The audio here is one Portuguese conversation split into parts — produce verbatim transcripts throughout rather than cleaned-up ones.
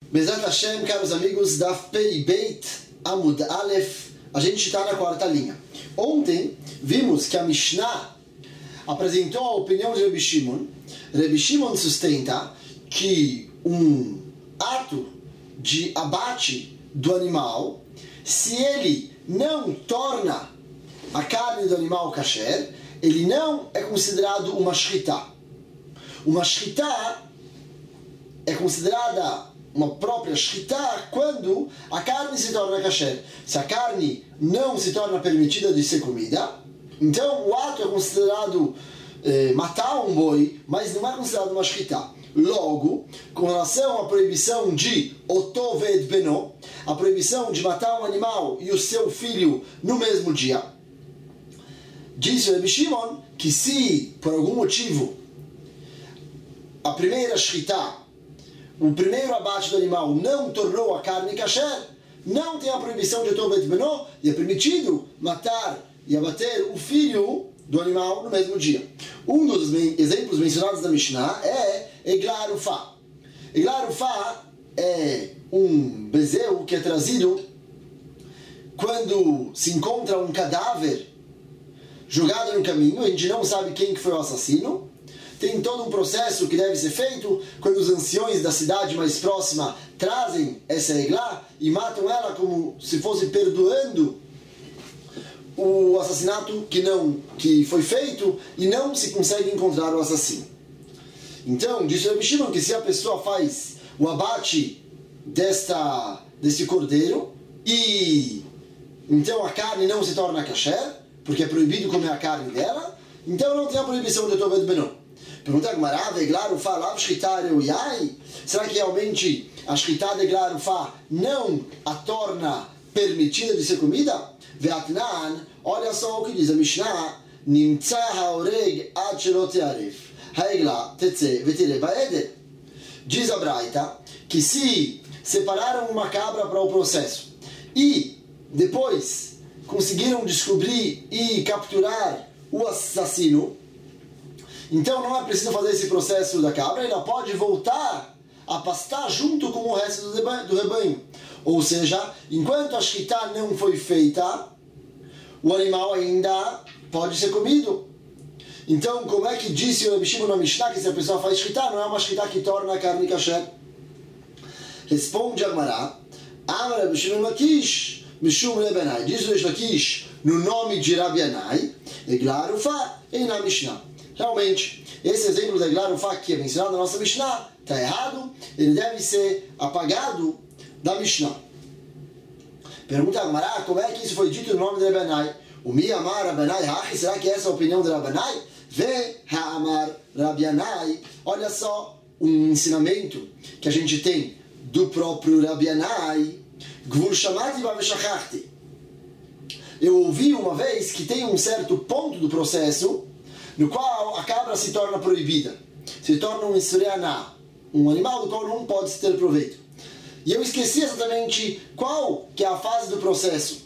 Bezat Hashem, caros amigos, Daf Pei Beit Amud Aleph, a gente está na quarta linha. Ontem vimos que a Mishnah apresentou a opinião de Rabbi Shimon. Rabbi Shimon sustenta que um ato de abate do animal, se ele não torna a carne do animal kasher, ele não é considerado uma shchita. Uma shchita é considerada uma própria shchita quando a carne se torna kasher. Se a carne não se torna permitida de ser comida, então o ato é considerado eh, matar um boi, mas não é considerado uma shchita. Logo, com relação à proibição de otoved beno, a proibição de matar um animal e o seu filho no mesmo dia, disse o Rabbi Shimon que se, por algum motivo, a primeira shchita, o primeiro abate do animal não tornou a carne kasher, não tem a proibição de otoved beno, e é permitido matar e abater o filho do animal no mesmo dia. Um dos exemplos mencionados da Mishnah é Eglah Arufah. Eglah Arufah é um bezerro que é trazido quando se encontra um cadáver jogado no caminho, a gente não sabe quem que foi o assassino. Tem todo um processo que deve ser feito quando os anciões da cidade mais próxima trazem essa Eglah e matam ela como se fosse perdoando o assassinato que não que foi feito e não se consegue encontrar o assassino. Então, disse o Rabbi Shimon que se a pessoa faz o abate desta, desse cordeiro e então a carne não se torna kasher, porque é proibido comer a carne dela, então não tem a proibição de otoved beno. Pergunta a Gemara, Eglah Arufah lav shchita reuyai? Será que realmente a shchita de Eglah Arufah não a torna permitida de ser comida? Ve'atnan, olha só o que diz a Mishnah, Nimtza ha'oreg ad shelo te'aref ha'eglah tetze ve'tire ba'eder. Diz a Braita que se separaram uma cabra para o processo e depois conseguiram descobrir e capturar o assassino, então não é preciso fazer esse processo da cabra, ela pode voltar a pastar junto com o resto do rebanho. Ou seja, enquanto a shchita não foi feita, o animal ainda pode ser comido. Então, como é que disse o Rabbi Shimon na Mishnah que se a pessoa faz shchita, não é uma shchita que torna a carne kasher? Responde a Gemara, Amar Rabbi Shimon Lakish, Mishum Lebenai. Diz o Reish Lakish no nome de Rabbi Yanai, Eglah Arufah e na Mishnah. Realmente, esse exemplo da Eglah Arufah que é mencionado na nossa Mishnah está errado, ele deve ser apagado da Mishnah. Pergunta a Gemara, como é que isso foi dito no nome de Rabbanai? O Mi Amar Rabbanai Hachi, será que essa é a opinião de Rabbanai? Ve Ha'amar Rabbanai. Olha só um ensinamento que a gente tem do próprio Rabbanai. Gvul Shamati Baveshachachti. Eu ouvi uma vez que tem um certo ponto do processo no qual a cabra se torna proibida, se torna um isreaná, um animal do qual não pode se ter proveito. E eu esqueci exatamente qual que é a fase do processo.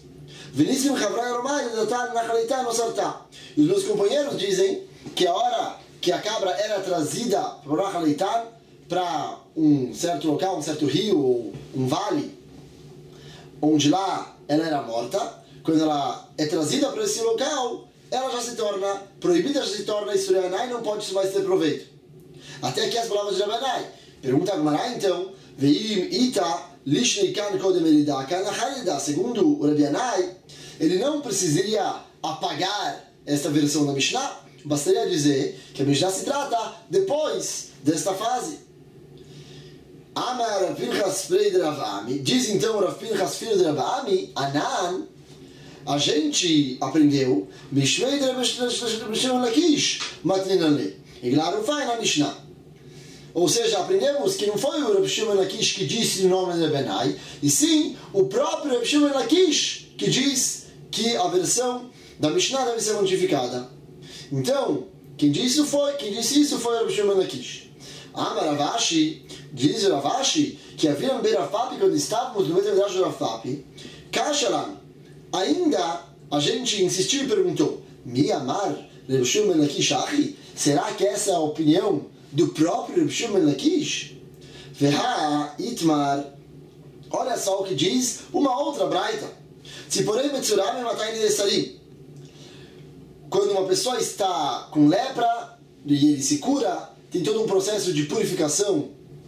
E os meus companheiros dizem que a hora que a cabra era trazida para um certo local, um certo rio ou um vale, onde lá ela era morta, quando ela é trazida para esse local, ela já se torna proibida, já se torna isreaná e não pode mais ter proveito. Até aqui as palavras de Rabbanai. Pergunta a Gemara então, Veim ita lishnei kan kodem elida kan achalida. Segundo o Rabbi Yanai, ele não precisaria apagar esta versão da Mishnah, bastaria dizer que a Mishnah se trata depois desta fase. Amar Rav Pinchas filho de Rav Ami. Diz então Rav Pinchas filho de Rav Ami, Anan, a gente aprendeu Mishmei de Rabbi Shimon Lakish matninale Eglah Arufah na Mishnah. Ou seja, aprendemos que não foi o Rabbi Shimon Lakish que disse o nome de Rabbanai, e sim o próprio Rabbi Shimon Lakish que diz que a versão da Mishnah deve ser modificada. Então, quem disse isso foi, quem disse isso foi o Rabbi Shimon Lakish. Amar Rav Ashi, diz o Rav Ashi que havia no Beirav Papi, quando estávamos no Beirav de Rav Papi, Kashalan, ainda a gente insistiu e perguntou, Mi Amar Rabbi Shimon Lakish Achi? Será que essa é a opinião do próprio Rabbi Shimon Lakish? Veha itmar. Olha só o que diz uma outra braita. Tziporei metzuram matai nesarim. Quando uma pessoa está com lepra e ele se cura, tem todo um processo de purificação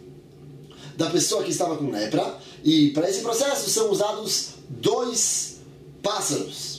da pessoa que estava com lepra, e para esse processo são usados dois pássaros.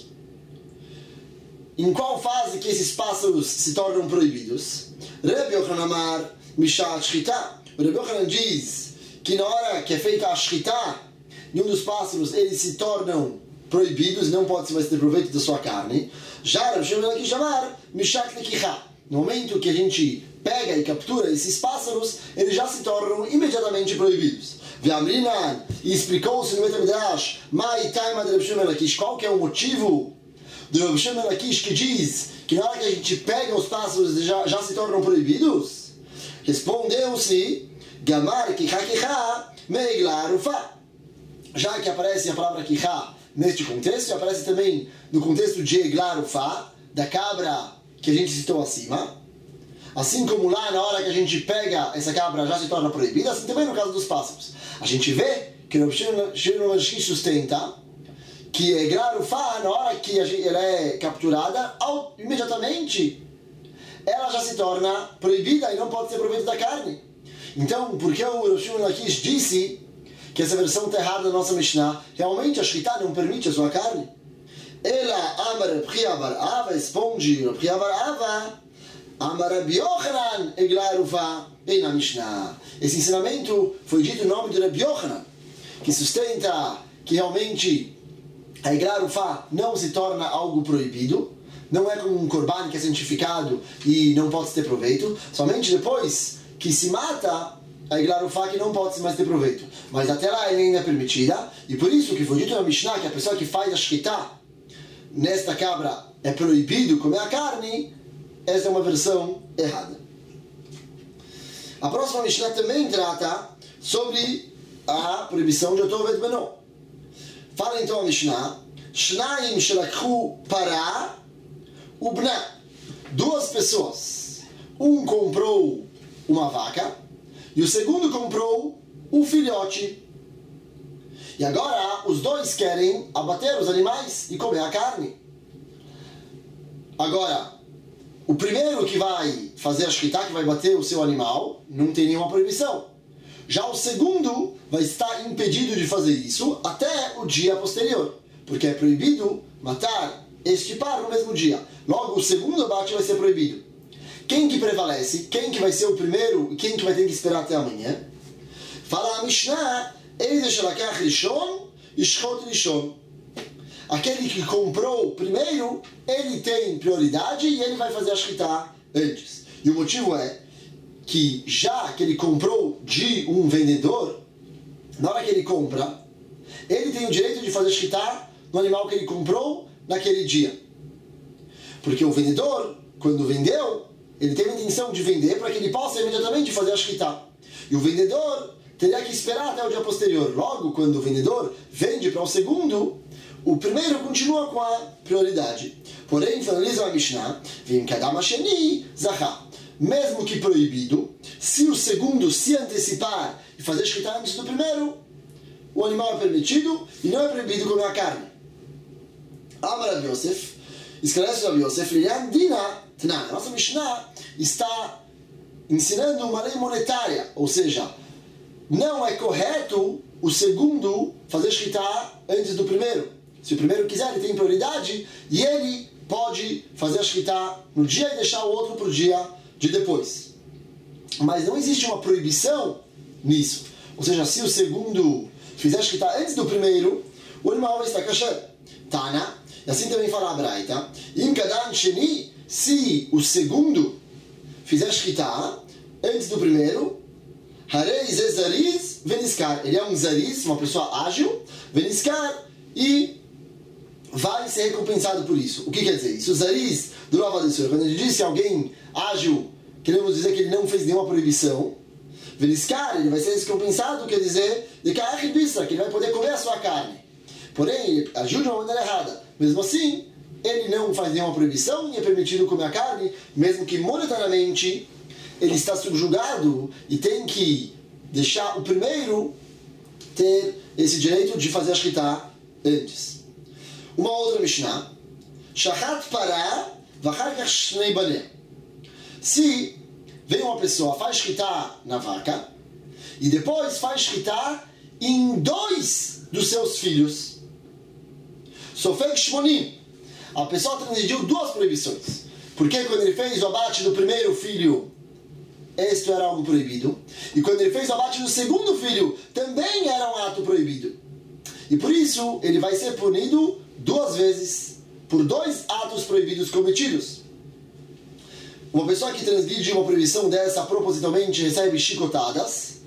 Em qual fase que esses pássaros se tornam proibidos? Rabbi Yochanan Amar Mishat Shchita. O Rabbi Yochanan diz que na hora que é feita a Shchita, nenhum dos pássaros eles se tornam proibidos, não pode mais ter proveito da sua carne. Já Rabbi Shimon aqui chamar Mishat Lekicha. No momento que a gente pega e captura esses pássaros, eles já se tornam imediatamente proibidos. Ve'amrinan, e explicou-se no Bet Midrash, Mai Taima de Rabbi Shimon Lakish, qual que é o motivo do Rabbi Shimon Lakish que diz que na hora que a gente pega os pássaros já, já se tornam proibidos? Respondeu-se, Gamar Kicha Kicha Meigla Rufa. Já que aparece a palavra Kicha neste contexto, aparece também no contexto de Egla Rufa, da cabra que a gente citou acima. Assim como lá na hora que a gente pega essa cabra já se torna proibida, assim também no caso dos pássaros. A gente vê que o Shimon Lakish sustenta que Egla Rufa, na hora que ela é capturada, imediatamente ela já se torna proibida e não pode ter proveito da carne. Então, por que o Shimon Lakish disse que essa versão está errada da nossa Mishnah? Realmente a Shchita não permite a sua carne. Ela, Amar Rabbi Bar Ava, responde Rabbi Bar Ava, Amar Rabbi Yochanan Egla Rufa, bem na Mishnah. Esse ensinamento foi dito em nome de Rabbi Yochanan, que sustenta que realmente a Egla Rufa não se torna algo proibido, não é como um korban que é santificado e não pode ter proveito, somente depois que se mata a Egla Rufa que não pode mais ter proveito. Mas até lá ela ainda é permitida, e por isso que foi dito na Mishnah que a pessoa que faz a Shchita nesta cabra é proibido comer a carne. Essa é uma versão errada. A próxima Mishnah também trata sobre a proibição de Otovet Beno. Fala então a Mishnah, Shnaim shelakhu para ubna. Duas pessoas, um comprou uma vaca e o segundo comprou um filhote. E agora os dois querem abater os animais e comer a carne. Agora, o primeiro que vai fazer a shkita, que vai bater o seu animal, não tem nenhuma proibição. Já o segundo vai estar impedido de fazer isso até o dia posterior, porque é proibido matar este par no mesmo dia. Logo, o segundo abate vai ser proibido. Quem que prevalece? Quem que vai ser o primeiro e quem que vai ter que esperar até amanhã? Fala a Mishnah, aquele que comprou primeiro, ele tem prioridade e ele vai fazer a shkita antes. E o motivo é que já que ele comprou de um vendedor, na hora que ele compra, ele tem o direito de fazer shkita no animal que ele comprou naquele dia. Porque o vendedor, quando vendeu, ele teve a intenção de vender para que ele possa imediatamente fazer a shkita. E o vendedor teria que esperar até o dia posterior. Logo, quando o vendedor vende para o segundo, o primeiro continua com a prioridade. Porém, finaliza a Mishnah, vem kadam sheni zachá. Mesmo que proibido, se o segundo se antecipar e fazer shkita antes do primeiro, o animal é permitido e não é proibido comer a carne. Amar Rabi Yosef, esclarece Rabi Yosef, Lian Dina Tnan. A nossa Mishnah está ensinando uma lei monetária, ou seja, não é correto o segundo fazer shkita antes do primeiro. Se o primeiro quiser, ele tem prioridade e ele pode fazer a shkita no dia e deixar o outro para o dia de depois. Mas não existe uma proibição nisso. Ou seja, se o segundo fizer a shkita antes do primeiro, o animal vai estar kasher. Tana, e assim também fala a Braita, Im kadam sheni, se o segundo fizer a shkita antes do primeiro, harei ze zariz veniskar. Ele é um zariz, uma pessoa ágil, veniskar, e vai ser recompensado por isso. O que quer dizer isso? O zariz do Rav Adesur, quando ele disse alguém ágil, queremos dizer que ele não fez nenhuma proibição. Veniskar, ele vai ser recompensado, quer dizer, de que ele vai poder comer a sua carne. Porém, ele agiu de uma maneira errada. Mesmo assim, ele não faz nenhuma proibição e é permitido comer a carne, mesmo que monetariamente ele está subjugado e tem que deixar o primeiro ter esse direito de fazer a shkita antes. Uma outra Mishnah, Shachat pará v'achar kach shnei baneh. Se vem uma pessoa, faz shkita na vaca e depois faz shkita em dois dos seus filhos, sofeg shmonim, a pessoa transgrediu duas proibições. Porque quando ele fez o abate do primeiro filho, isto era algo proibido. E quando ele fez o abate do segundo filho, também era um ato proibido. E por isso, ele vai ser punido duas vezes por dois atos proibidos cometidos. Uma pessoa que transgride uma proibição dessa propositalmente recebe chicotadas.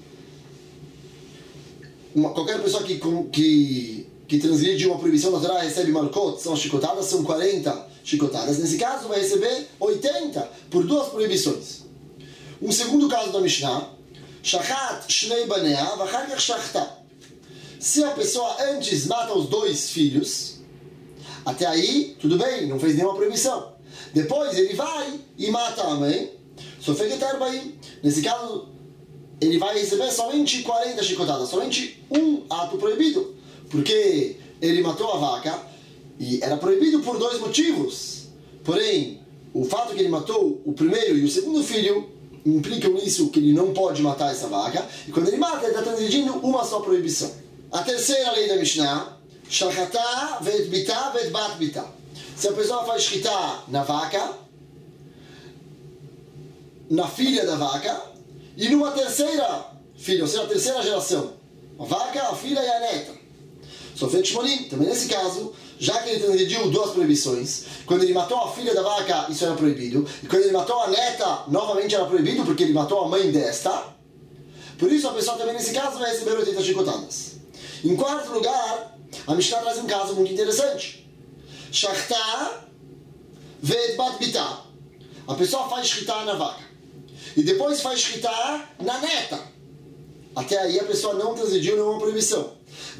Uma, qualquer pessoa que, que, que transgride uma proibição da Torá recebe marcot, são chicotadas, são quarenta chicotadas. Nesse caso, vai receber oitenta por duas proibições. Um segundo caso da Mishnah, Shachat shnei banea v'achar kach shachta. Se a pessoa antes mata os dois filhos, até aí, tudo bem, não fez nenhuma proibição. Depois ele vai e mata a mãe, sofeg arbaim. Nesse caso, ele vai receber somente quarenta chicotadas, somente um ato proibido. Porque ele matou a vaca e era proibido por dois motivos. Porém, o fato que ele matou o primeiro e o segundo filho implicam nisso que ele não pode matar essa vaca. E quando ele mata, ele está transgredindo uma só proibição. A terceira lei da Mishnah, Shachatá vet bitá vet bat bitá. Se a pessoa faz shkita na vaca, na filha da vaca, e numa terceira filha, ou seja, a terceira geração, a vaca, a filha e a neta. Sofet shmonim, também nesse caso, já que ele transgrediu duas proibições, quando ele matou a filha da vaca, isso era proibido, e quando ele matou a neta, novamente era proibido, porque ele matou a mãe desta. Por isso, a pessoa também nesse caso vai receber oitenta chicotadas. Em quarto lugar, a Mishnah traz um caso muito interessante. Shachta vet bat bitá. A pessoa faz shkita na vaca e depois faz shkita na neta. Até aí a pessoa não transgrediu nenhuma proibição.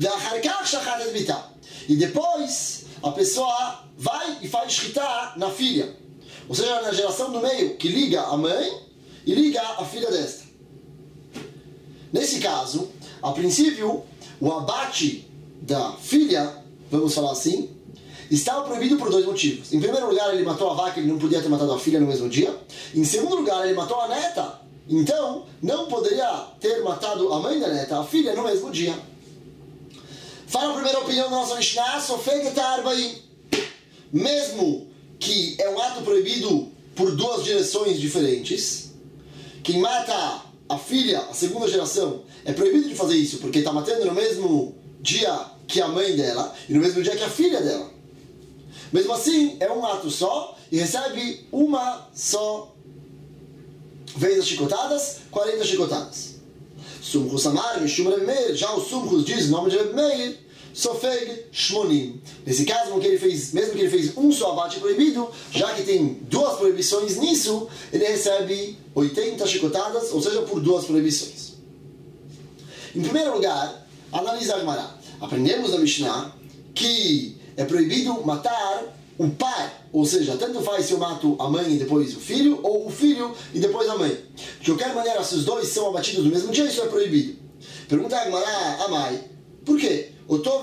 E depois a pessoa vai e faz shkita na filha, ou seja, na geração do meio, que liga a mãe e liga a filha desta. Nesse caso, a princípio, o abate da filha, vamos falar assim, estava proibido por dois motivos. Em primeiro lugar, ele matou a vaca, ele não podia ter matado a filha no mesmo dia. Em segundo lugar, ele matou a neta, então não poderia ter matado a mãe da neta, a filha, no mesmo dia. Fala a primeira opinião da nossa Mishnah, sofeg arbaim. Mesmo que é um ato proibido por duas direções diferentes, quem mata a filha, a segunda geração, é proibido de fazer isso, porque está matando no mesmo dia que a mãe dela e no mesmo dia que a filha dela. Mesmo assim, é um ato só e recebe uma só vez as chicotadas, quarenta chicotadas. Sumchus amar, Mishum Reb Meir, já o Sumchus diz o nome de Reb Meir, Sofeg Shmonim. Nesse caso, que ele fez, mesmo que ele fez um só abate proibido, já que tem duas proibições nisso, ele recebe oitenta chicotadas, ou seja, por duas proibições. Em primeiro lugar, analisa a Gemara. Aprendemos na Mishnah que é proibido matar o pai, ou seja, tanto faz se eu mato a mãe e depois o filho, ou o filho e depois a mãe. De qualquer maneira, se os dois são abatidos no mesmo dia, isso é proibido. Pergunta a Gemara, Amai, por quê?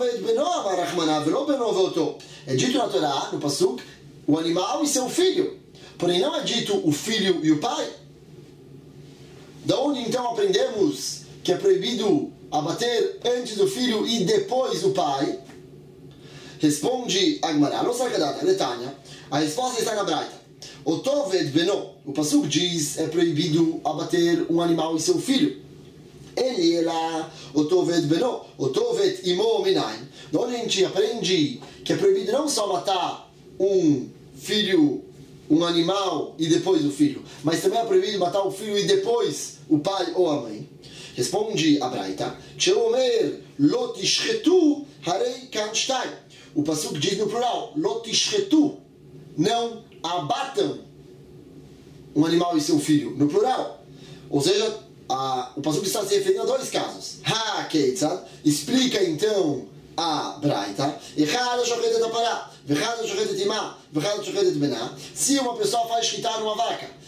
É dito na Torá, no Pasuk, o animal e seu filho. Porém, não é dito o filho e o pai. Da onde então aprendemos que é proibido abater antes do filho e depois do pai? Responde a Gemara, não sabe a Netanya. A resposta está na Braita. Otoved beno. O Pasuk diz é proibido abater um animal e seu filho. Ele era Otoved beno, Otoved imo minain. De onde a gente aprende que é proibido não só matar um filho, um animal e depois o filho, mas também é proibido matar o filho e depois o pai ou a mãe. Responde a Braita, Sheomer lo tishchetu harei kan shtai. O Pasuk diz no plural, lo tishchetu, não abatam um animal e seu filho, no plural. Ou seja, a, o Pasuk está se referindo a dois casos. Ha keitzad, explica então a Braita. Echad shochet pará, vechad shochet imá, vechad shochet bená. Se uma pessoa faz shkita numa vaca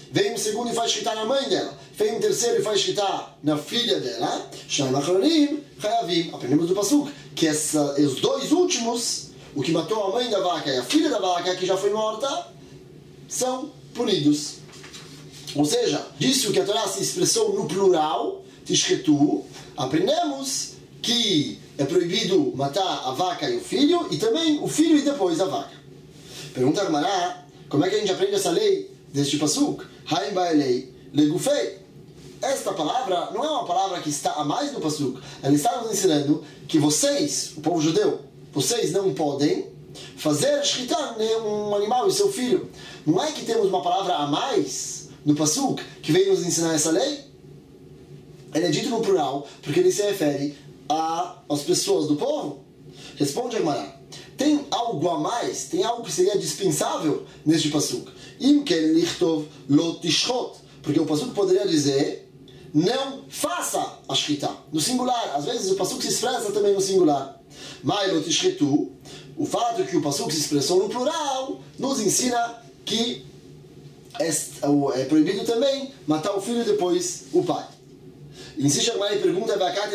vem um segundo e faz shkita na mãe dela, vem um terceiro e faz shkita na filha dela, Shnayim Achronim Chayavim. Aprendemos do Pasuk que essa, os dois últimos, o que matou a mãe da vaca e a filha da vaca, que já foi morta, são punidos. Ou seja, disse que a Torá se expressou no plural, Tishketu, aprendemos que é proibido matar a vaca e o filho, e também o filho e depois a vaca. Pergunta a Gemara, como é que a gente aprende essa lei deste pasuk? Haim ba'elei legufei. Esta palavra não é uma palavra que está a mais no pasuk. Ela está nos ensinando que vocês, o povo judeu, vocês não podem fazer shkita um animal e seu filho. Não é que temos uma palavra a mais no pasuk que vem nos ensinar essa lei? Ele é dito no plural porque ele se refere às pessoas do povo. Responde a Gemara, tem algo a mais, tem algo que seria dispensável neste pasuk? Im ken lichtov lo tishchot, porque o pasuk poderia dizer não faça a shkita, no singular. Às vezes o pasuk se expressa também no singular. Mai lo tishchetu, o fato que o pasuk se expressou no plural nos ensina que é proibido também matar o filho e depois o pai. Insiste a Gemara e pergunta,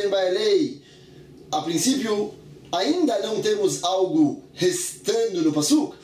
a princípio ainda não temos algo restando no pasuk.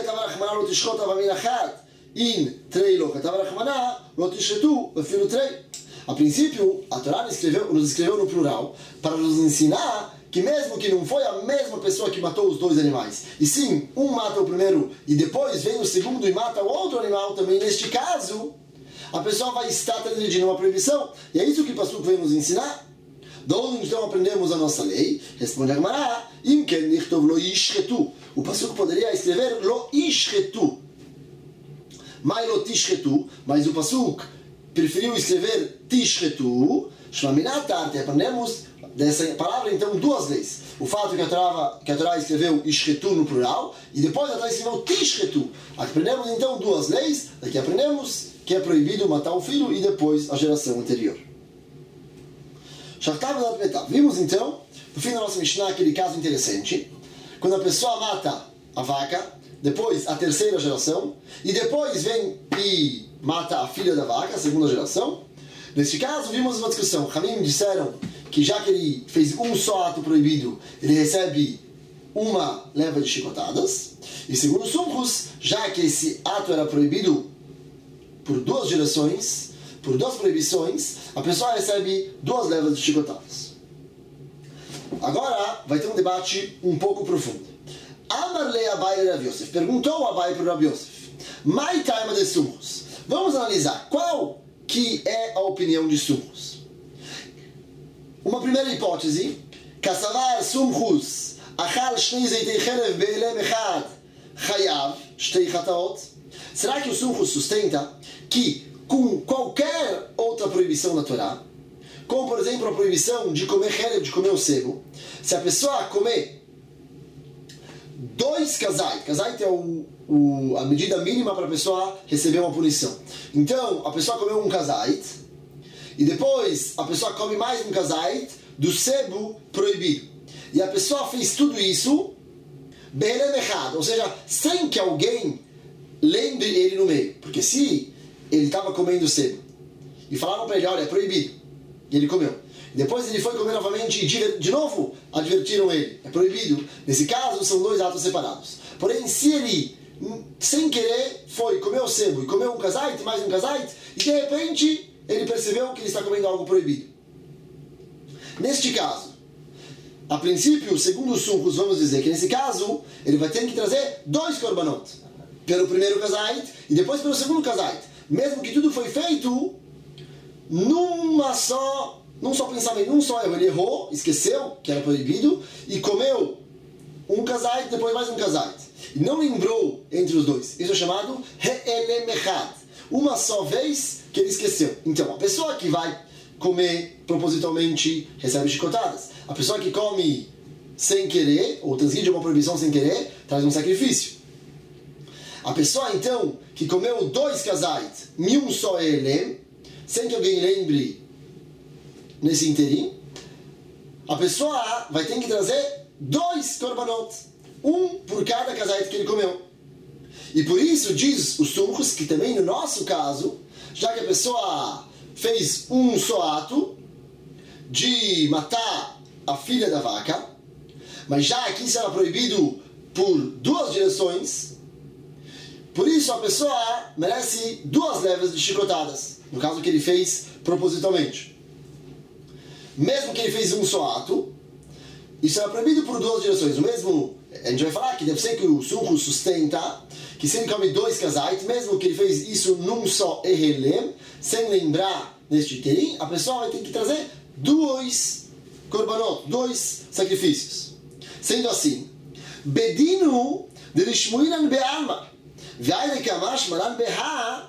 A princípio, a Torá nos escreveu, nos escreveu no plural para nos ensinar que mesmo que não foi a mesma pessoa que matou os dois animais, e sim, um mata o primeiro e depois vem o segundo e mata o outro animal, também neste caso, a pessoa vai estar transgredindo uma proibição. E é isso que o pasuk veio nos ensinar. De onde então aprendemos a nossa lei? Responde a Gemara, Im ken nichtov lo yishchetu. O pasuk poderia escrever lo yishchetu. Mai lo tishchetu, mas o pasuk preferiu escrever tishchetu. Shmaminatarte, aprendemos dessa palavra então duas leis. O fato que a Torá, que a Torá escreveu yishchetu no plural e depois a Torá escreveu tishchetu. Aprendemos então duas leis. Daqui aprendemos que é proibido matar o filho e depois a geração anterior. Vimos então, no fim da nossa Mishnah, aquele caso interessante, quando a pessoa mata a vaca, depois a terceira geração, e depois vem e mata a filha da vaca, a segunda geração. Neste caso, vimos uma discussão. Hamim disseram que já que ele fez um só ato proibido, ele recebe uma leva de chicotadas. E segundo Sumchus, já que esse ato era proibido por duas gerações, por duas proibições, a pessoa recebe duas levas de chicotadas. Agora vai ter um debate um pouco profundo. Amar le Abai Rav Yosef, perguntou Abai para o Rav Yosef, Mai taima de Sumchus. Vamos analisar qual que é a opinião de Sumchus. Uma primeira hipótese, Kassavar Sumchus achal shnei zeitei chelev be'elem echad chayav shtei chataot. Será que o Sumchus sustenta que com qualquer outra proibição na Torá, como por exemplo a proibição de comer chelev, de comer o sebo, se a pessoa comer dois kazait, kazait é o, o, a medida mínima para a pessoa receber uma punição. Então, a pessoa comeu um kazait, e depois a pessoa come mais um kazait do sebo proibido. E a pessoa fez tudo isso, be'elem echad, ou seja, sem que alguém lembre ele no meio. Porque se ele estava comendo sebo, e falaram para ele, olha, é proibido, e ele comeu. Depois ele foi comer novamente e de novo advertiram ele, é proibido. Nesse caso são dois atos separados. Porém, se ele sem querer foi comer o sebo e comeu um kazait, mais um kazait, e de repente ele percebeu que ele está comendo algo proibido. Neste caso, a princípio, segundo os Sumchus, vamos dizer que nesse caso ele vai ter que trazer dois korbanot, pelo primeiro kazait e depois pelo segundo kazait, mesmo que tudo foi feito numa só num só pensamento, num só erro. Ele errou, esqueceu que era proibido e comeu um kazait, depois mais um kazait. E não lembrou entre os dois. Isso é chamado re'elem echad. Uma só vez que ele esqueceu. Então, a pessoa que vai comer propositalmente recebe chicotadas. A pessoa que come sem querer, ou transgride uma proibição sem querer, traz um sacrifício. A pessoa, então, que comeu dois kazait e um só elem, sem que alguém lembre nesse inteirinho, a pessoa vai ter que trazer dois korbanot, um por cada kazait que ele comeu. E por isso diz os Sumchus que também no nosso caso já que a pessoa fez um só ato de matar a filha da vaca, mas já aqui será proibido por duas direções, por isso a pessoa merece duas levas de chicotadas, no caso que ele fez propositalmente. Mesmo que ele fez um só ato, isso será proibido por duas direções. O mesmo, a gente vai falar que deve ser que o sunco sustenta, que se ele come dois casais, mesmo que ele fez isso num só errelem, sem lembrar neste terim, a pessoa vai ter que trazer dois korbanot, dois sacrifícios. Sendo assim, bedinu de lishmuilan be'alma, ve'ai kamash malan beha,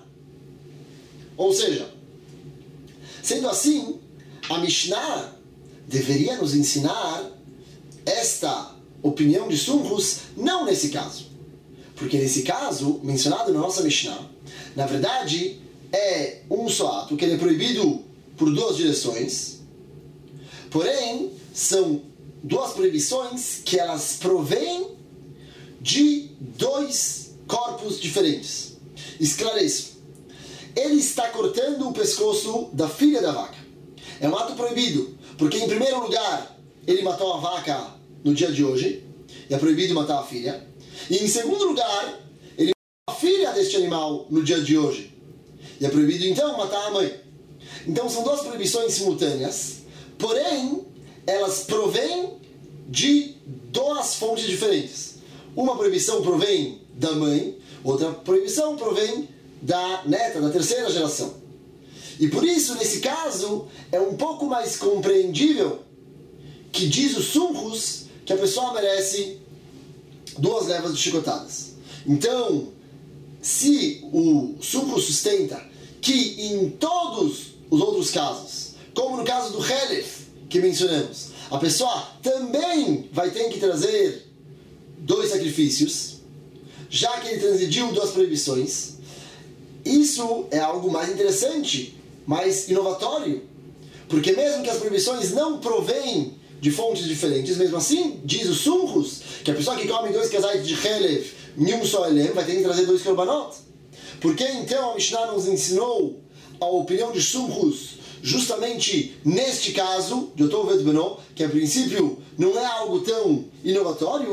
ou seja, sendo assim, a Mishnah deveria nos ensinar esta opinião de Sumchus, não nesse caso. Porque nesse caso, mencionado na nossa Mishnah, na verdade, é um só ato, que ele é proibido por duas direções, porém, são duas proibições que elas provêm de dois corpos diferentes. Esclareço. Ele está cortando o pescoço da filha da vaca. É um ato proibido, porque em primeiro lugar, ele matou a vaca no dia de hoje, e é proibido matar a filha. E em segundo lugar, ele matou a filha deste animal no dia de hoje, e é proibido então matar a mãe. Então são duas proibições simultâneas, porém, elas provêm de duas fontes diferentes. Uma proibição provém da mãe, outra proibição provém da neta, da terceira geração. E por isso, nesse caso, é um pouco mais compreendível que diz o Sumchus que a pessoa merece duas levas de chicotadas. Então, se o Sumchus sustenta que em todos os outros casos, como no caso do Helef, que mencionamos, a pessoa também vai ter que trazer dois sacrifícios, já que ele transgrediu duas proibições, isso é algo mais interessante, mais inovatório, porque mesmo que as proibições não provêm de fontes diferentes, mesmo assim, diz o Sumchus, que a pessoa que come dois casais de Helef em um só elem vai ter que trazer dois korbanot. Por que então a Mishnah nos ensinou a opinião de Sumchus justamente neste caso, de Otov et Beno, que a princípio não é algo tão inovatório,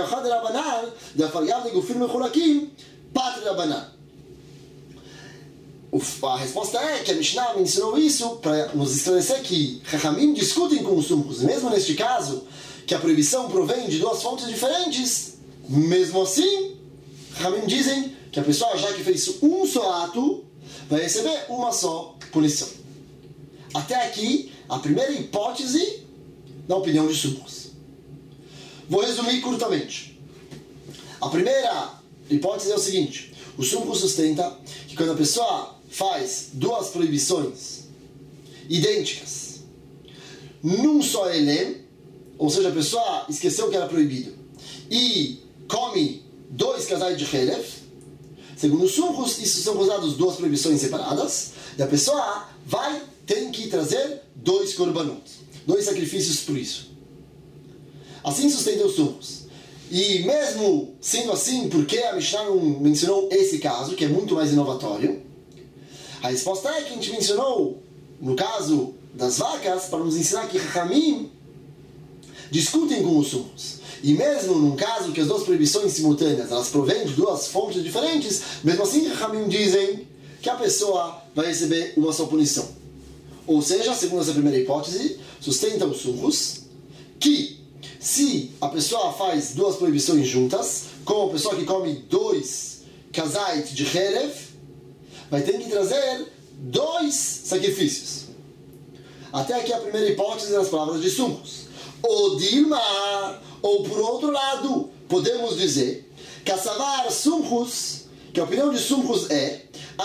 a resposta é que a Mishnah mencionou isso para nos esclarecer que Chachamim discutem com os Sumchus, mesmo neste caso, que a proibição provém de duas fontes diferentes, mesmo assim, Chachamim dizem que a pessoa, já que fez um só ato, vai receber uma só punição. Até aqui, a primeira hipótese da opinião de Sumchus. Vou resumir curtamente. A primeira hipótese é o seguinte: o Sumchus sustenta que quando a pessoa faz duas proibições idênticas num só elem, ou seja, a pessoa esqueceu que era proibido e come dois casais de Helef, segundo o Sumchus, isso são consideradas duas proibições separadas, e a pessoa vai ter que trazer dois korbanot, dois sacrifícios por isso. Assim sustenta o Sumchus. E mesmo sendo assim, por que a Mishnah não mencionou esse caso, que é muito mais inovatório? A resposta é que a gente mencionou, no caso das vacas, para nos ensinar que Chachamim discutem com os Sumchus. E mesmo num caso que as duas proibições simultâneas, elas provêm de duas fontes diferentes, mesmo assim Chachamim dizem que a pessoa vai receber uma só punição. Ou seja, segundo essa primeira hipótese, sustenta o Sumchus que se a pessoa faz duas proibições juntas, como a pessoa que come dois casais de Helef, vai ter que trazer dois sacrifícios. Até aqui a primeira hipótese nas palavras de Sumchus. Ou Dilma, ou por outro lado, podemos dizer que a Savar Sumchus, que a opinião de Sumchus é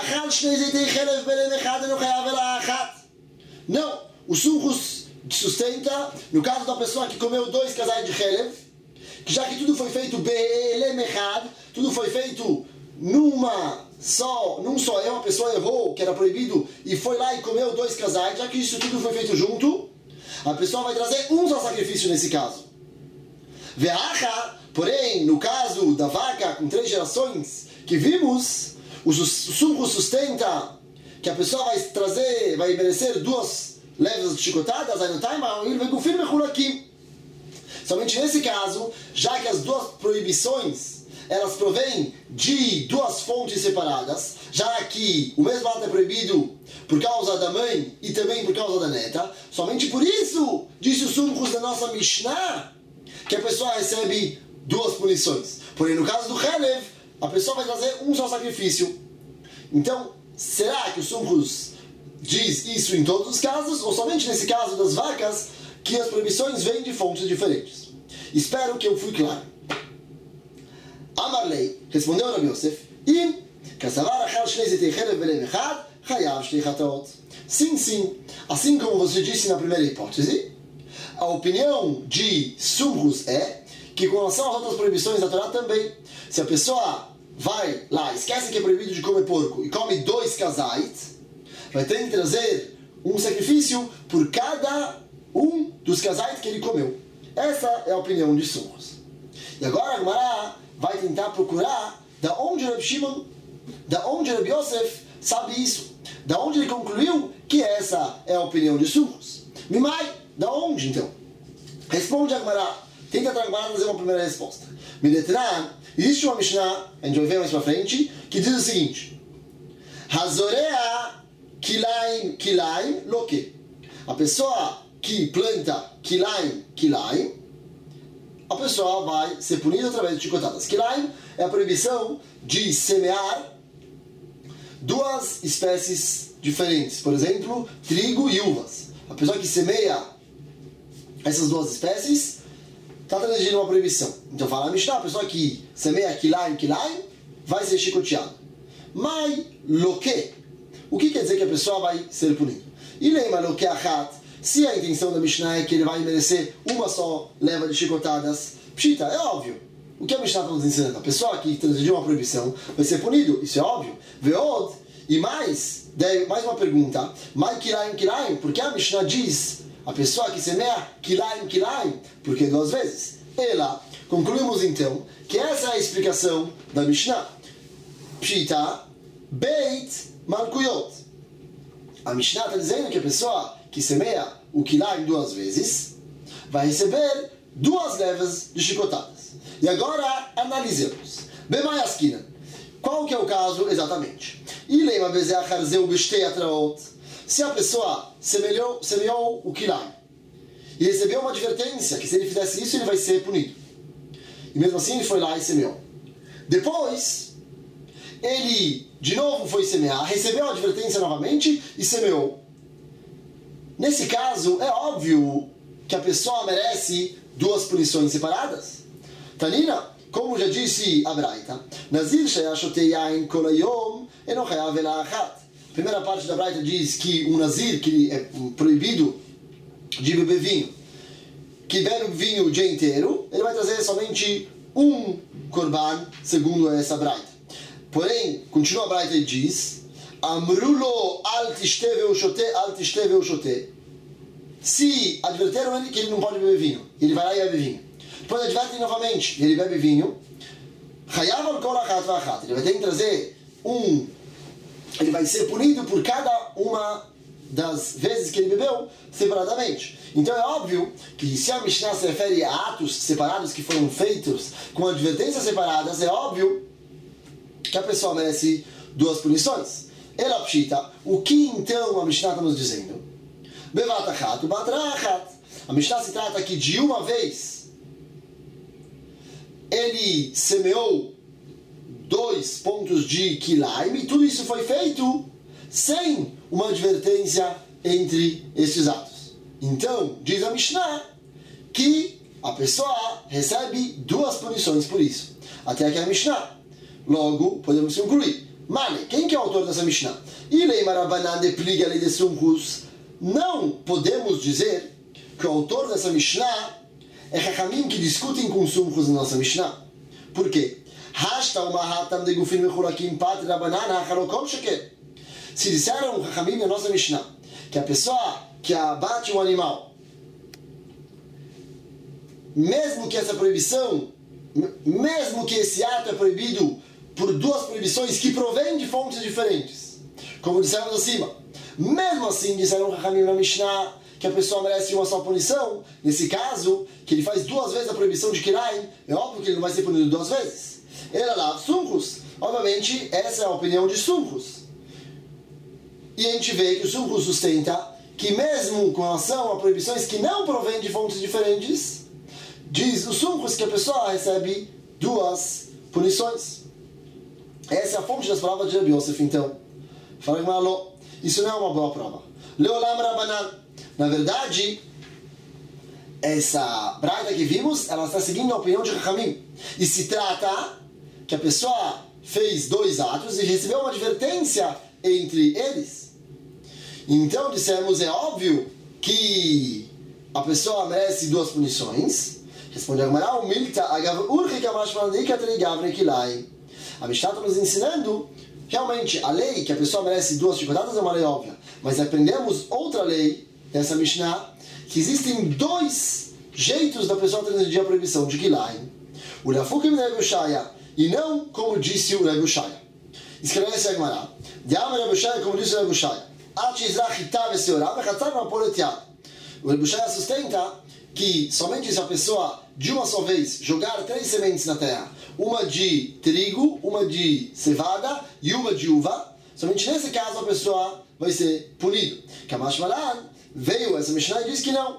não, o Sumchus sustenta, no caso da pessoa que comeu dois casais de Helef, que já que tudo foi feito Be'elem Echad, tudo foi feito numa só, num só, é uma pessoa errou, que era proibido, e foi lá e comeu dois casais, já que isso tudo foi feito junto, a pessoa vai trazer um só sacrifício nesse caso. Ve'acha, porém, no caso da vaca com três gerações que vimos, o Sumchus sustenta que a pessoa vai trazer, vai merecer duas levas de chicotadas, somente nesse caso, já que as duas proibições elas provêm de duas fontes separadas, já que o mesmo ato é proibido por causa da mãe e também por causa da neta, somente por isso, disse o Sumchus da nossa Mishnah, que a pessoa recebe duas punições. Porém, no caso do Helev, a pessoa vai trazer um só sacrifício. Então, será que o Sumchus diz isso em todos os casos, ou somente nesse caso das vacas, que as proibições vêm de fontes diferentes? Espero que eu fui claro. Amarlei, respondeu Rabi Yosef, Im, kassavar achar shnei zetei chelev belev echad, chayav shtei chataot. Sim, sim, assim como você disse na primeira hipótese, a opinião de Sumchus é que com relação às outras proibições da Torá também, se a pessoa vai lá, esquece que é proibido de comer porco e come dois casais, vai ter que trazer um sacrifício por cada um dos casais que ele comeu. Essa é a opinião de Sumchus. E agora a Gemara vai tentar procurar da onde Rabi Shimon, da onde Rabi Yosef sabe isso, da onde ele concluiu que essa é a opinião de Sumchus. Mimai, da onde então? Responde a Gemara, tenta trazer uma primeira resposta. Midetran, existe uma Mishnah, a gente vai ver mais pra frente, que diz o seguinte: Hazorea kilaim kilaim loke. A pessoa que planta kilaim kilaim, a pessoa vai ser punida através de chicotadas. Kilaim é a proibição de semear duas espécies diferentes. Por exemplo, trigo e uvas. A pessoa que semeia essas duas espécies está transgredindo uma proibição. Então fala a Mishnah, a pessoa que semeia kilaim kilaim vai ser chicoteada. Mai loke. O que quer dizer que a pessoa vai ser punida? E lema loke achat. Se a intenção da Mishnah é que ele vai merecer uma só leva de chicotadas, pshita, é óbvio. O que a Mishnah está nos ensinando? A pessoa que transgrediu uma proibição vai ser punido, isso é óbvio. Veod, e mais, mais uma pergunta. Mai kilaim kilaim, por que a Mishnah diz a pessoa que semeia kilaim kilaim? Por que duas vezes? Ela, concluímos então que essa é a explicação da Mishnah. Pshita, beit malkuyot. A Mishnah está dizendo que a pessoa que semeia o kilaim duas vezes vai receber duas levas de chicotadas. E agora analisemos. Bemaiaskina. Qual que é o caso exatamente? Se a pessoa semeou, semeou o kilaim e recebeu uma advertência que se ele fizesse isso ele vai ser punido. E mesmo assim ele foi lá e semeou. Depois, ele de novo foi semear, recebeu a advertência novamente e semeou. Nesse caso, é óbvio que a pessoa merece duas punições separadas. Tanina, como já disse a Braita, Nazir sheyashotei yain kol hayom eno chayav ela achat. A primeira parte da Braita diz que um Nazir que é proibido de beber vinho, que bebe vinho o dia inteiro, ele vai trazer somente um korban, segundo essa Braita. Porém, continua a Braita e diz: Amrulo al tishte ve'ushote, al tishte ve'ushote. Se adverteram ele que ele não pode beber vinho, ele vai lá e bebe vinho. Depois advertem novamente, ele bebe vinho. Chayav al kol achat v'achat. Ele vai ter que trazer um. Ele vai ser punido por cada uma das vezes que ele bebeu separadamente. Então é óbvio que se a Mishnah se refere a atos separados que foram feitos com advertências separadas, é óbvio que a pessoa merece duas punições. Ela pshita, o que então a Mishnah está nos dizendo? Bevat achat, o batra achat. A Mishnah se trata aqui de uma vez ele semeou dois pontos de kilaim e tudo isso foi feito sem uma advertência entre estes atos. Então, diz a Mishnah que a pessoa recebe duas punições por isso. Até aqui a Mishnah. Logo, podemos concluir. Mane, quem que é o autor dessa Mishnah? Não podemos dizer que o autor dessa Mishnah é Chachamim que discutem com Sumchus na nossa Mishnah. Por quê? Se disseram Chachamim na nossa Mishnah que a pessoa que abate um animal, mesmo que essa proibição, mesmo que esse ato é proibido por duas proibições que provêm de fontes diferentes, como dissemos acima. Mesmo assim, disseram Chachamim na Mishnah que a pessoa merece uma só punição. Nesse caso, que ele faz duas vezes a proibição de Kilayim, é óbvio que ele não vai ser punido duas vezes. Ele lá, Sumchus. Obviamente, essa é a opinião de Sumchus. E a gente vê que o Sumchus sustenta que mesmo com relação a proibições que não provêm de fontes diferentes, diz o Sumchus que a pessoa recebe duas punições. Essa é a fonte das palavras de Rabi Yosef, então. Fala que não, isso não é uma boa prova. Leolam Rabanan. Na verdade, essa braita que vimos, ela está seguindo a opinião de Chachamim. E se trata que a pessoa fez dois atos e recebeu uma advertência entre eles. Então, dissemos, é óbvio que a pessoa merece duas punições. Responde a Gemara, o Milta, agav urchi kamash manadika teligavre kilai. A Mishnah está nos ensinando, realmente, a lei que a pessoa merece duas chicotadas é uma lei óbvia. Mas aprendemos outra lei dessa Mishnah, que existem dois jeitos da pessoa transgredir a proibição de kilai. O Lafukim Rebbe Ushaya, e não como disse o Rebbe Ushaya. Escreve-se a Gemara. Diama Rebbe Ushaya, como disse o Rebbe Ushaya. O Rebbe Ushaya sustenta que somente se a pessoa, de uma só vez, jogar três sementes na terra, uma de trigo, uma de cevada e uma de uva, somente nesse caso a pessoa vai ser punido. Kamash Malan veio essa Mishnah e diz que não.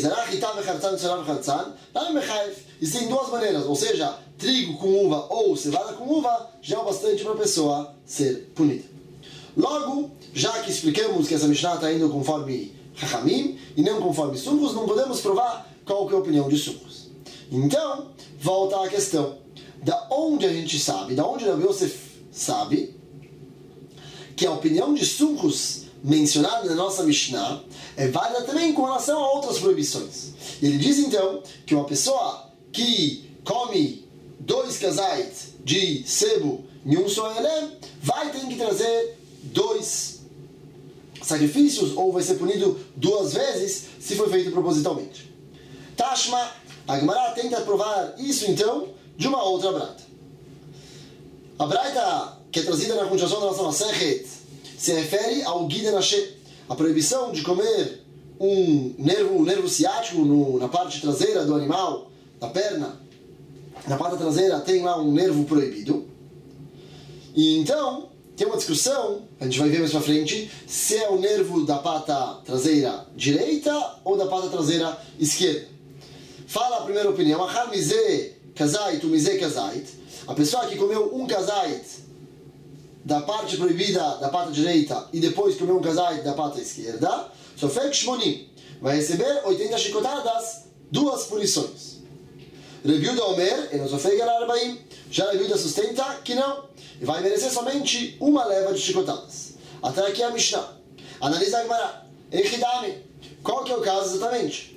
Existem duas maneiras, ou seja, trigo com uva ou cevada com uva, já é o bastante para a pessoa ser punida. Logo, já que explicamos que essa Mishnah está indo conforme Chachamim e não conforme Sumchus, não podemos provar qual que é a opinião de Sumchus. Então, volta à questão. Da onde a gente sabe, da onde Rabi Yosef sabe que a opinião de Sumchus mencionada na nossa Mishnah é válida também com relação a outras proibições. Ele diz então que uma pessoa que come dois casais de sebo em um só elem vai ter que trazer dois sacrifícios ou vai ser punido duas vezes se foi feito propositalmente. Tashma, a Gemara tenta provar isso então de uma outra braita. A braita que é trazida na continuação da nossa Masechet se refere ao Gid Nashe, a proibição de comer um nervo, um nervo ciático no, na parte traseira do animal, da perna. Na pata traseira tem lá um nervo proibido. E então, tem uma discussão, a gente vai ver mais pra frente, se é o nervo da pata traseira direita ou da pata traseira esquerda. Fala a primeira opinião, Achar mizeh kazait u mizeh kazait. A pessoa que comeu um kazait da parte proibida da pata direita e depois comeu um kazait da pata esquerda, sofek shmonim, vai receber oitenta chicotadas, duas punições. Rabi Yehuda Omer, e não sofek el arbaim. Já Rabi Yehuda sustenta que não, e vai merecer somente uma leva de chicotadas. Até aqui a Mishnah. Analisa a Gemara. Echidami. Qual que é o caso exatamente?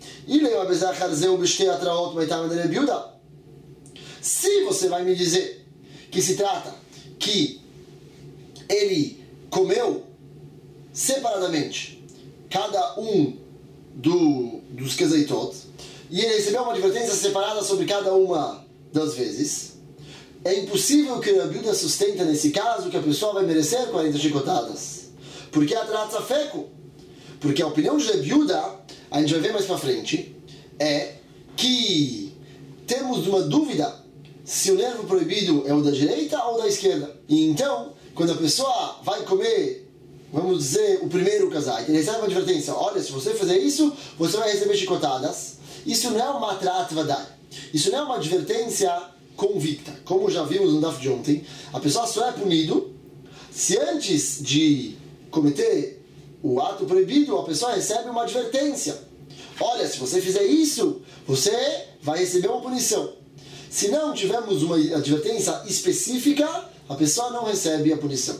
Se você vai me dizer que se trata que ele comeu separadamente cada um do, dos kezeitot e ele recebeu uma advertência separada sobre cada uma das vezes, é impossível que a Rabi Yehuda sustenta nesse caso que a pessoa vai merecer quarenta chicotadas. Porque a tratza feco. Porque a opinião de Rabi Yehuda, a gente vai ver mais pra frente, é que temos uma dúvida se o nervo proibido é o da direita ou da esquerda. E então, quando a pessoa vai comer, vamos dizer, o primeiro casai, ele recebe uma advertência, olha, se você fizer isso, você vai receber chicotadas. Isso não é uma trat vadai. Isso não é uma advertência convicta. Como já vimos no Daf de ontem, a pessoa só é punido se antes de cometer o ato proibido, a pessoa recebe uma advertência. Olha, se você fizer isso, você vai receber uma punição. Se não tivermos uma advertência específica, a pessoa não recebe a punição.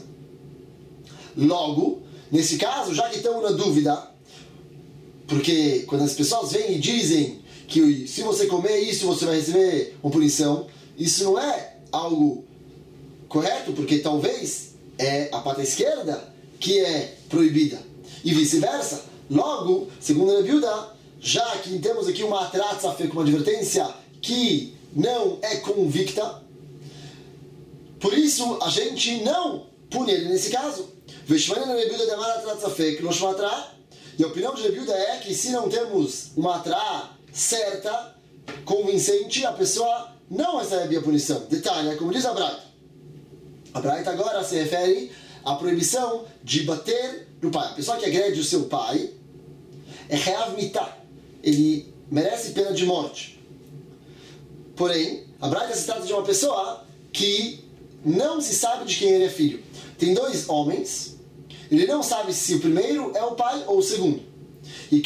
Logo, nesse caso, já que estamos na dúvida, porque quando as pessoas vêm e dizem que se você comer isso, você vai receber uma punição, isso não é algo correto, porque talvez é a pata esquerda que é proibida, e vice-versa. Logo, segundo a Rabi Yehuda, já que temos aqui uma atratza feita com uma advertência que não é convicta, por isso a gente não pune ele nesse caso. E a opinião de Rebiuda é que se não temos uma atrá certa, convincente, a pessoa não recebe a punição. Detalhe, como diz a Braita. A Braita agora se refere à proibição de bater no pai. A pessoa que agrede o seu pai é Reav Mitah. Ele merece pena de morte. Porém, a Braita se trata de uma pessoa que não se sabe de quem ele é filho. Tem dois homens, ele não sabe se o primeiro é o pai ou o segundo. E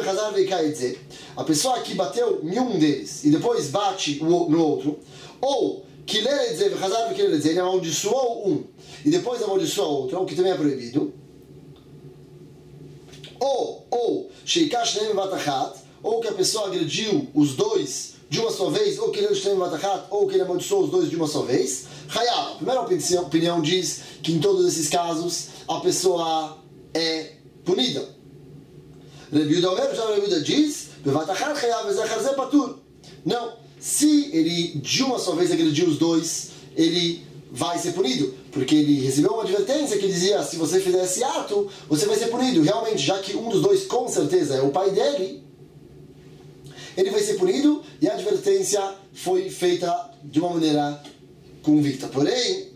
a pessoa que bateu em um deles e depois bate no outro, ou que ele amaldiçoou um e depois amaldiçoou outro, o que também é proibido, ou, ou, ou que a pessoa agrediu os dois de uma só vez, ou que ele ou que ele amaldiçoou os dois de uma só vez, a primeira opinião diz que em todos esses casos a pessoa é punida. Rebiuda Omer, já Rebiuda diz, não, se ele de uma só vez agrediu os dois, ele vai ser punido, porque ele recebeu uma advertência que dizia, se você fizer esse ato, você vai ser punido. Realmente, já que um dos dois com certeza é o pai dele, ele vai ser punido e a advertência foi feita de uma maneira convicta. Porém,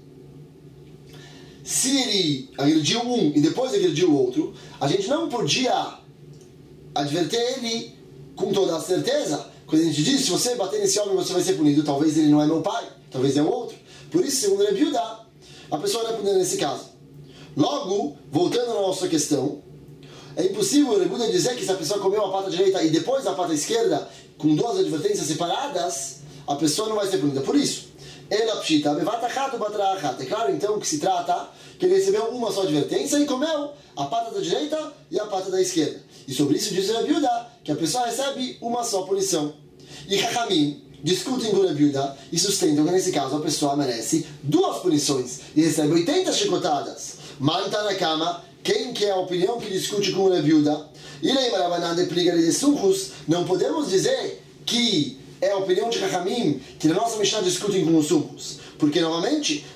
se ele agrediu um e depois agrediu o outro, a gente não podia adverter ele com toda a certeza. Quando a gente diz, se você bater nesse homem, você vai ser punido, talvez ele não é meu pai, talvez é o outro. Por isso, segundo Rebiuda, a pessoa não é punida nesse caso. Logo, voltando à nossa questão, é impossível o Rebiuda dizer que se a pessoa comeu a pata direita e depois a pata esquerda, com duas advertências separadas, a pessoa não vai ser punida. Por isso, ela pshita, é claro então que se trata que ele recebeu uma só advertência e comeu a pata da direita e a pata da esquerda. E sobre isso diz o Rebiuda que a pessoa recebe uma só punição. E Chachamim discutem com o Rebiuda e sustentam que nesse caso a pessoa merece duas punições e recebe oitenta chicotadas. Mas está na cama. Quem que é a opinião que discute com o Rebiuda? E não podemos dizer que é a opinião de Chachamim que na nossa Mishnah discutem com os Sumchus. Porque, novamente,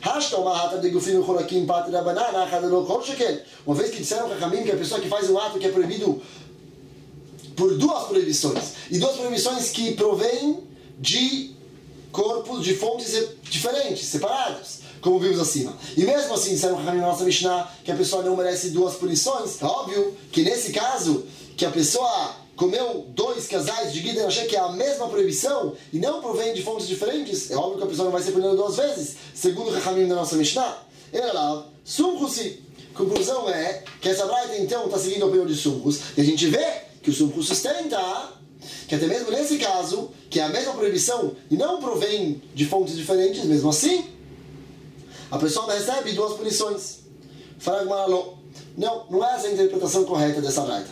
uma vez que disseram Chachamim que a pessoa que faz um ato que é proibido por duas proibições, e duas proibições que provêm de corpos, de fontes diferentes, separadas, como vimos acima. E mesmo assim, disseram Chachamim na nossa Mishnah que a pessoa não merece duas punições. É óbvio que nesse caso, que a pessoa comeu dois casais de Gidon Hashem, que é a mesma proibição, e não provém de fontes diferentes, é óbvio que a pessoa não vai ser punida duas vezes, segundo o Chachamim da nossa Mishnah. Ela, Sumchusi. Conclusão é que essa Braita então está seguindo a opinião de Sumchus, e a gente vê que o Sumchus sustenta que até mesmo nesse caso, que é a mesma proibição, e não provém de fontes diferentes, mesmo assim, a pessoa não recebe duas punições. Não, não é essa a interpretação correta dessa Braita.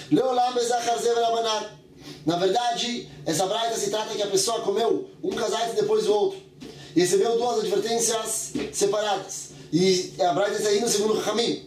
Na verdade, essa Braita se trata que a pessoa comeu um casal e depois o outro, e recebeu duas advertências separadas. E a Braita está indo segundo o Chachamim.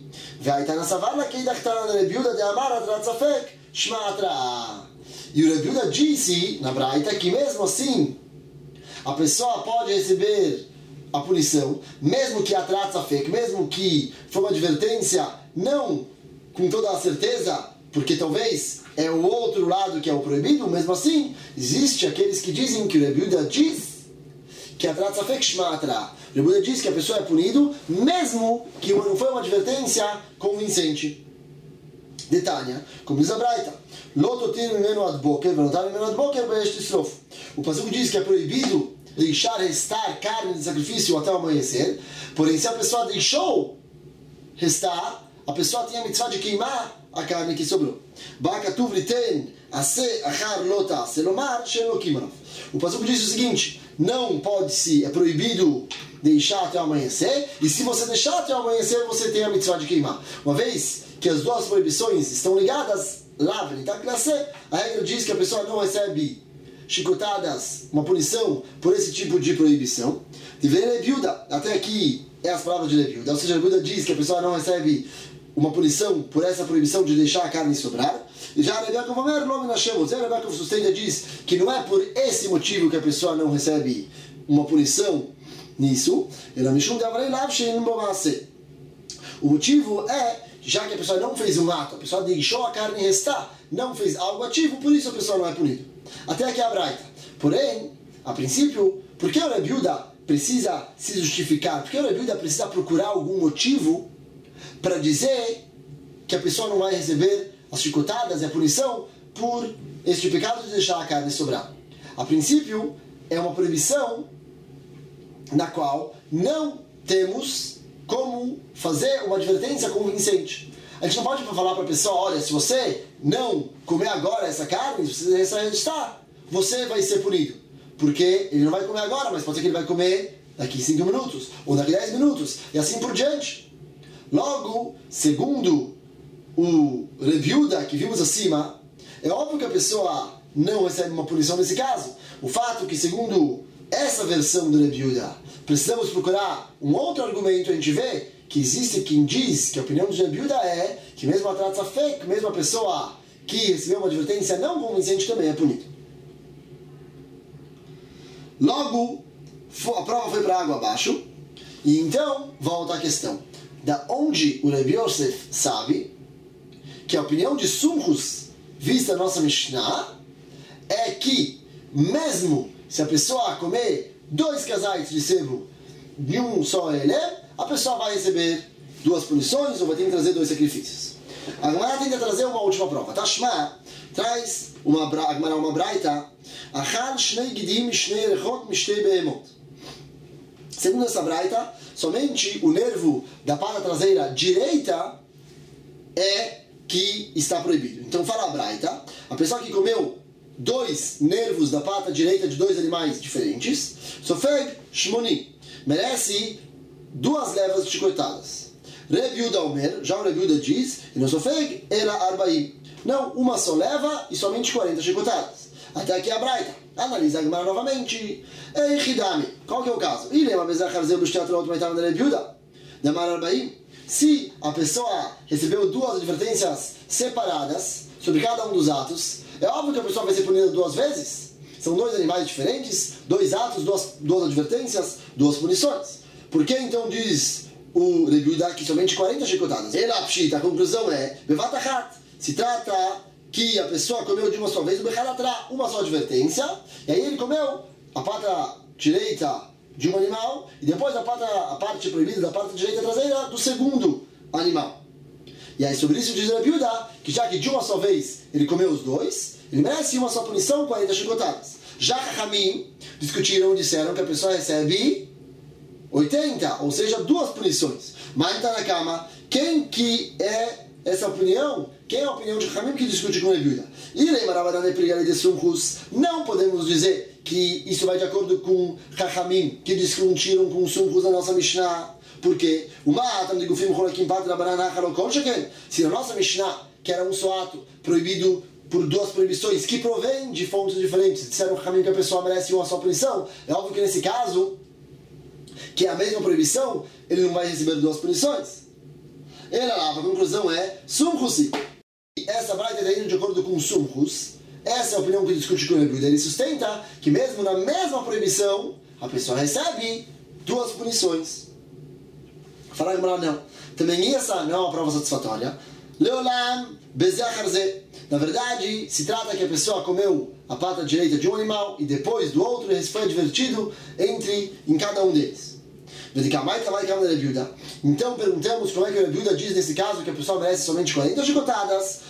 E o Rebiuda disse na Braita que mesmo assim a pessoa pode receber a punição, mesmo que atrás a fé, mesmo que foi uma advertência não com toda a certeza, porque talvez é o outro lado que é o proibido, mesmo assim, existe aqueles que dizem que o Rebiuda diz que atrás a fé que shmatra. O Rebiuda diz que a pessoa é punido, mesmo que não foi uma advertência convincente. Detalhe, como diz a Braita, o passuco diz que é proibido deixar restar carne de sacrifício até o amanhecer, porém se a pessoa deixou restar, a pessoa tem a mitzvah de queimar a carne que sobrou. O passuco diz o seguinte: não pode-se, é proibido deixar até o amanhecer, e se você deixar até o amanhecer, você tem a mitzvah de queimar. Uma vez que as duas proibições estão ligadas, a regra diz que a pessoa não recebe chicotadas, uma punição por esse tipo de proibição. Rebiuda, até aqui é as palavras de Rebiuda, ou seja, Rebiuda diz que a pessoa não recebe uma punição por essa proibição de deixar a carne sobrar. E já Rebecca Vomer, nome na chama, Zé Rebecca sustenta, diz que não é por esse motivo que a pessoa não recebe uma punição nisso. Ela me chama de Avrei Lav Shein Bomase. O motivo é, já que a pessoa não fez um ato, a pessoa deixou a carne restar, não fez algo ativo, por isso a pessoa não é punida. Até aqui a braita. Porém, a princípio, por que o Rebbe Yehuda precisa se justificar? Por que o Rebbe Yehuda precisa procurar algum motivo para dizer que a pessoa não vai receber as chicotadas e a punição por este pecado de deixar a carne sobrar? A princípio, é uma proibição na qual não temos como fazer uma advertência convincente. A gente não pode falar para a pessoa, olha, se você não comer agora essa carne, se você restar, você vai ser punido. Porque ele não vai comer agora, mas pode ser que ele vai comer daqui cinco minutos, ou daqui dez minutos, e assim por diante. Logo, segundo o Rebbe Yehuda que vimos acima, é óbvio que a pessoa não recebe uma punição nesse caso. O fato que, segundo essa versão do Rebbe Yehuda, precisamos procurar um outro argumento, a gente vê que existe quem diz que a opinião do Rebbe Yehuda é que mesmo a tratza fake, mesmo a pessoa que recebeu uma advertência não convincente também é punida. Logo, a prova foi para a água abaixo, e então volta a questão. Da onde o Rebbe Yosef sabe que a opinião de Sumchus, vista a nossa Mishnah, é que mesmo se a pessoa comer dois casais de sebo de um só ele, a pessoa vai receber duas punições ou vai ter que trazer dois sacrifícios. A Gemara tenta trazer uma última prova. Tashma traz uma, a Gemara uma braita. Achal shnei gidim shnei rechot mishtei beemot. Segundo essa braita, somente o nervo da pata traseira direita é que está proibido. Então fala a braita, a pessoa que comeu dois nervos da pata direita de dois animais diferentes, sofeg shmoni, merece duas levas de chicotadas. Rebbe Yehuda Omer, já o Rebbe Yehuda diz, e não sofeg, ela arbaim. Não, uma só leva e somente quarenta chicotadas. Até aqui a braita. Analisa a Gemara novamente. Ei, Hidami, qual que é o caso? Se a pessoa recebeu duas advertências separadas sobre cada um dos atos, é óbvio que a pessoa vai ser punida duas vezes. São dois animais diferentes, dois atos, duas, duas advertências, duas punições. Por que então diz o Rebbe Yehuda que somente quarenta chicotadas? Ela pshita, a conclusão é, bevatachat, se trata que a pessoa comeu de uma só vez, o bechalatra, uma só advertência, e aí ele comeu a pata direita de um animal, e depois a, pata, a parte proibida da pata direita traseira do segundo animal. E aí sobre isso diz o Rebbe Yehuda que já que de uma só vez ele comeu os dois, ele merece uma só punição, quarenta chicotadas. Já Hamim discutiram, disseram que a pessoa recebe oitenta, ou seja, duas punições. Mas está na cama, quem que é essa opinião? Quem é a opinião de Hamim que discute com o Rebbe Yehuda? Não podemos dizer que isso vai de acordo com Hamim que discutiram com Sumchus na nossa Mishnah. Por quê? Se na nossa Mishnah, que era um só ato, proibido por duas proibições que provém de fontes diferentes, disseram Hamim que a pessoa merece uma só punição, é óbvio que nesse caso, que é a mesma proibição, ele não vai receber duas punições. Ele lá, a conclusão é Sumchus. Essa braita está indo de acordo com Sumchus. Essa é a opinião que ele discute com o Rebbe Yehuda. Ele sustenta que mesmo na mesma proibição, a pessoa recebe duas punições. Fala Gemara, não. Também essa não é uma prova satisfatória. Leolam bezeacharze. Na verdade, se trata que a pessoa comeu a pata direita de um animal e depois do outro, e foi advertido entre em cada um deles. Então perguntamos como é que o Rebbe Yehuda diz nesse caso que a pessoa merece somente quarenta chicotadas.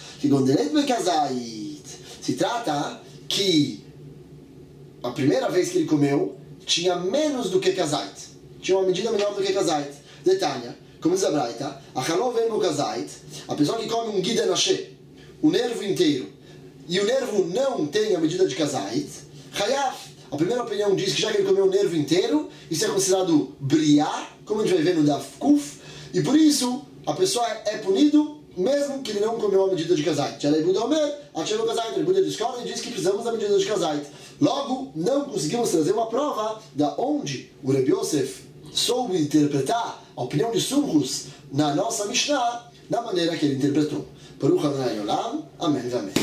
Se trata que a primeira vez que ele comeu tinha menos do que kazait, tinha uma medida menor do que kazait. Detalhe, como diz a braita, a pessoa que come um guida nashe, o nervo inteiro, e o nervo não tem a medida de kazait, chayaf. A primeira opinião diz que já que ele comeu o nervo inteiro, isso é considerado briá, como a gente vai ver no Daf Kuf, e por isso a pessoa é punido mesmo que ele não comeu a medida de kazait. O Rebbe Yehuda discorda e diz que precisamos da medida de kazait. Logo, não conseguimos trazer uma prova da onde o Rebbe Yosef soube interpretar a opinião de Sumchus na nossa Mishnah da maneira que ele interpretou. Baruch Adonai Olam. Amém. Amém.